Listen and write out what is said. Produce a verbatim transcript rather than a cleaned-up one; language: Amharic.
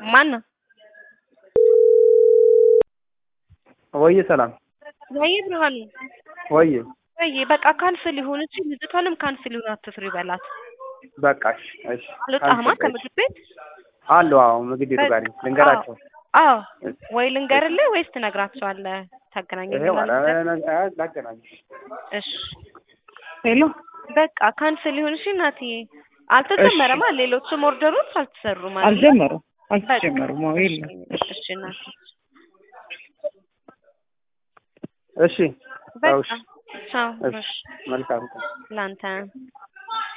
ማን ነው? ወይ ሰላም ወይ ብርሃኑ ወይ ወይ በቃ ካንስል ይሁን እንጂ ልጅቷንም ካንስል ይሁን አትፍሪ በላት። በቃሽ እሺ አልወጣህማ ከምግብ ቤት አለው? አዎ ምግብ ቤቱ ጋር ልንገራቸው። አዎ ወይ ልንገርልህ ወይስ ትነግራቸዋለህ? ታገናኘኛለህ? ላገናኝሽ። እሺ ሄሎ በቃ ካንስል ይሁን እሺ እናትዬ። አልተጀመረማ ሌሎችም ኦርደሮች አልተሰሩም አይደል? አልጀመሩም አልተጀመሩም። አዎ የለም። እሺ እናት እሺ በቃ ቻው። እሺ መልካም ላንተ